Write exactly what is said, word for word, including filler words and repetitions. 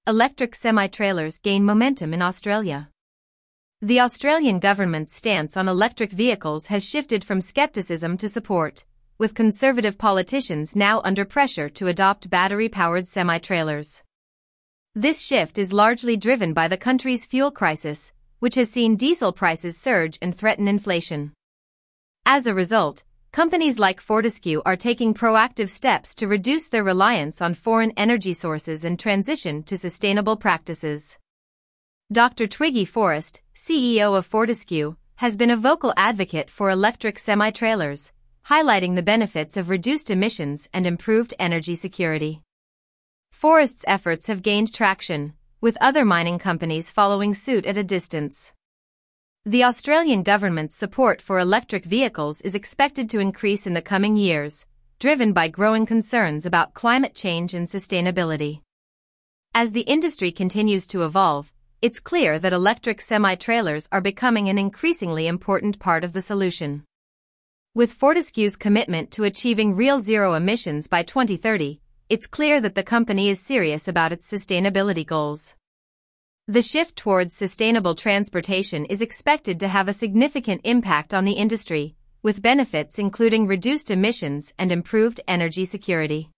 electric semi-trailers gain momentum in Australia. The Australian government's stance on electric vehicles has shifted from skepticism to support, with conservative politicians now under pressure to adopt battery-powered semi-trailers. This shift is largely driven by the country's fuel crisis, which has seen diesel prices surge and threaten inflation. As a result, companies like Fortescue are taking proactive steps to reduce their reliance on foreign energy sources and transition to sustainable practices. Doctor Twiggy Forrest, C E O of Fortescue, has been a vocal advocate for electric semi-trailers, highlighting the benefits of reduced emissions and improved energy security. Forrest's efforts have gained traction, with other mining companies following suit at a distance. The Australian government's support for electric vehicles is expected to increase in the coming years, driven by growing concerns about climate change and sustainability. As the industry continues to evolve, it's clear that electric semi-trailers are becoming an increasingly important part of the solution. With Fortescue's commitment to achieving real zero emissions by twenty thirty, it's clear that the company is serious about its sustainability goals. The shift towards sustainable transportation is expected to have a significant impact on the industry, with benefits including reduced emissions and improved energy security.